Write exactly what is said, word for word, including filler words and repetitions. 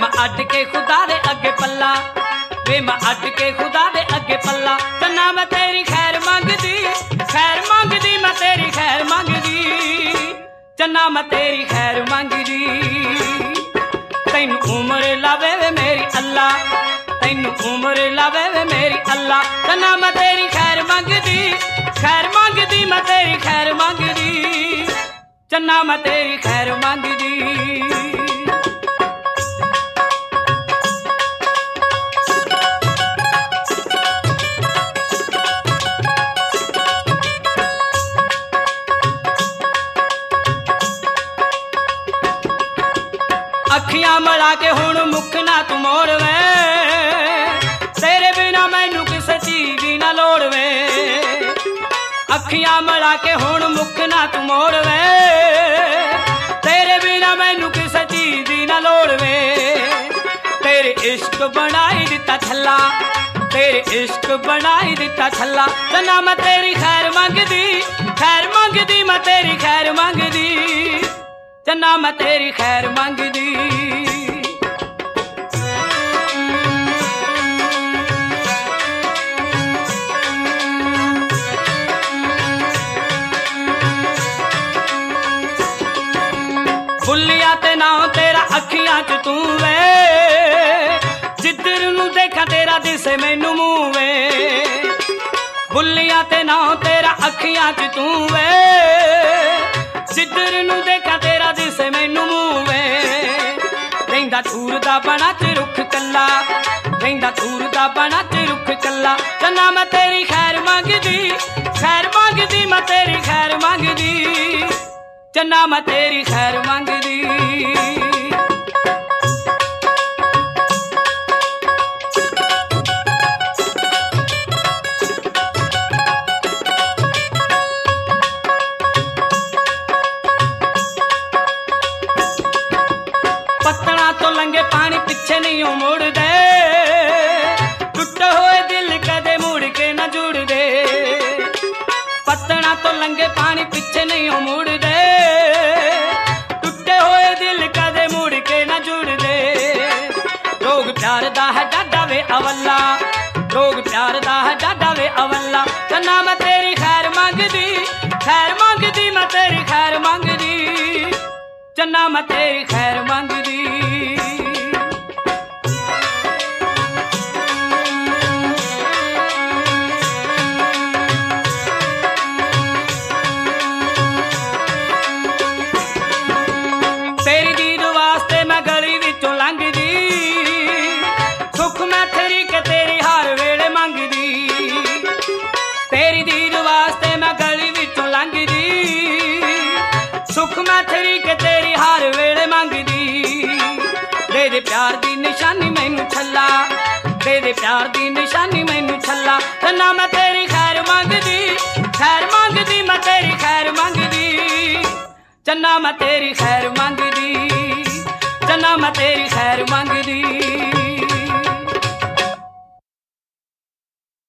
मैं अड के खुदा दे अगे पल्ला, वे मैं अड के खुदा दे अगे पल्ला। चन्ना मैं तेरी खैर मंगदी, खैर मंगदी मैं तेरी खैर मंगदी, चन्ना मैं तेरी खैर मंगदी। तैनू उम्र लावे वे मेरी अल्लाह, तैनू उम्र लावे वे मेरी अल्लाह। चन्ना मैं तेरी खैर मंगदी, खैर मंगदी मैं तेरी खैर मंगदी, चन्ना मैं तेरी खैर मंगदी। अखियां मिला के हुण मुख ना तू मोड़ वे, तेरे बिना मैनू किसे चीज दी ना लोड़ वे। अखियां मिला के हुण मुख ना तू मोड़ वे, तेरे बिना मैनू किसे चीज दी ना लोड़ वे। तेरे इश्क बनाई दिता छल्ला, तेरे इश्क बनाई दिता छल्ला। चन्ना मैं तेरी खैर मंगदी, खैर मंगदी मैं तेरी खैर मंगदी, चन्ना मैं तेरी खैर मंगदी। बुलिया ते नाम तेरा अखियां च तू वे, जिधर नू देखा तेरा दिसे मैनू मूंह वे। बुलिया ते नाम तेरा अखियां च तू वे, जिधर नू देखा तेरा दिसे मैनू मूंह वे। रहिंदा दूर दा बना ते रुख कल्ला, रहिंदा दूर दा बना ते रुख कल्ला। चन्ना मैं तेरी खैर मंगदी, खैर मंगदी मैं तेरी खैर मंगदी, चन्ना मैं तेरी खैर मंगदी। पत्तना तो लंगे पानी पिछे नहीं मुड़ दे, टुटे हुए दिल कदे मुड़ के न जुड़ दे। पत्तना तो लंगे पानी पिछे नहीं मुड़ दे, टुटे हुए दिल कदे मुड़ के न जुड़ दे। रोग प्यार दा है डाडा वे अवल्ला, रोग प्यार दा है डाडा वे अवल्ला। चन्ना मैं तेरी खैर मंगदी, खैर मंगदी मैं तेरी खैर मंगदी, चन्ना मैं तेरी खैर मंगदी। तेरी दीद वास्ते मैं गली विचों लंघदी, सुख मैं तेरी के तेरी हर वेले मंगदी। तेरी दीद वास्ते मैं गली विचों लंघदी, सुख मैं तेरी के तेरी हर वेले मंगदी। दे दे प्यार दी निशानी मैनू छल्ला, दे दे प्यार दी निशानी मैनू छल्ला। चन्ना मैं तेरी खैर मंगदी, खैर मंगदी मैं तेरी खैर मंगदी, चन्ना मैं तेरी खैर मंगदी।